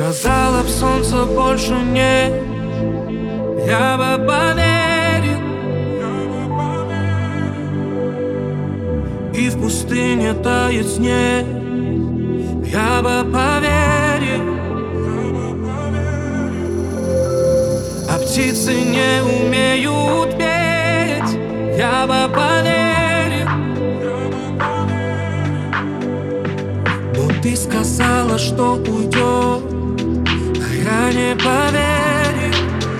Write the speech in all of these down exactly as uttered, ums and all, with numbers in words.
Сказала б, солнца больше нет, я бы поверил. И в пустыне тает снег, я бы поверил. А птицы не умеют петь, я бы поверил. Но ты сказала, что уйдешь, а я не поверил.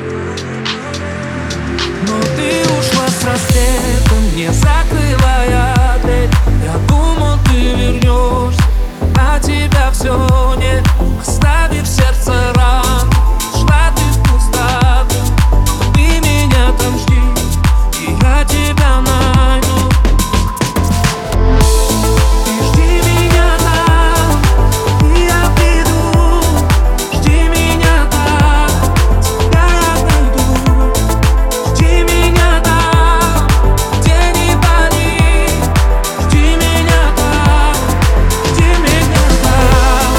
Но ты ушла с рассветом, не закрывая дверь. Я думал, ты вернешься, а тебя все нет. Оставив сердце ран, шла ты в пустоту. Ты меня там жди, и я тебя найду. Ты жди меня там, и я приду. Жди меня там, тебя я найду. Жди меня там, где не болит. Жди меня там, жди меня там.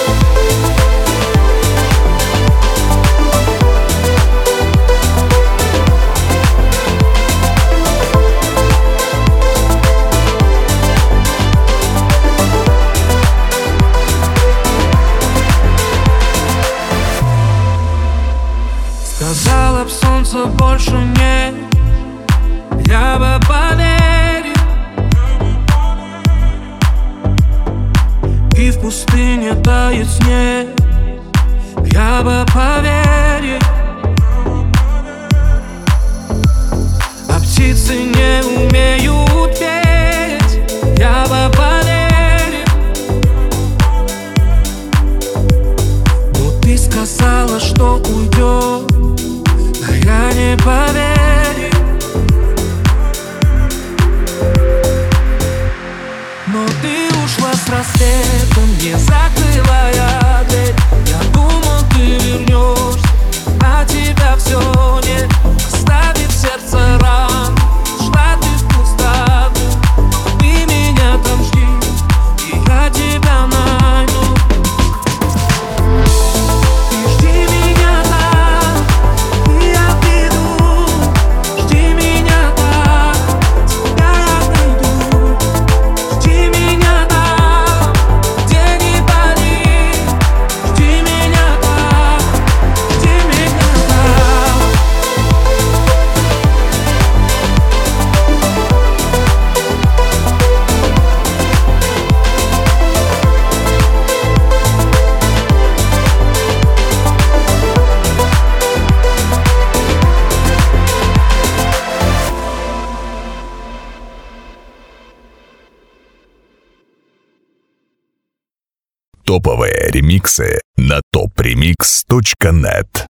Сказала б, солнца больше нет, я бы поверил. И в пустыне тает снег, я бы поверил. А птицы не умеют петь, я бы поверил. Но ты сказала, что уйдешь, а я не поверил. Но ты ушла с рассветом, не закрывая дверь. Я думал, ты вернешься, а тебя все нет. Оставив сердце ран, шла ты в пустоту. Ты меня там жди, и я тебя найду. Ты жди меня там, и я приду. Жди меня там, тебя я найду. Жди меня там, где не болит. Жди меня там, жди меня там. Топовые ремиксы на топ ремикс точка нет.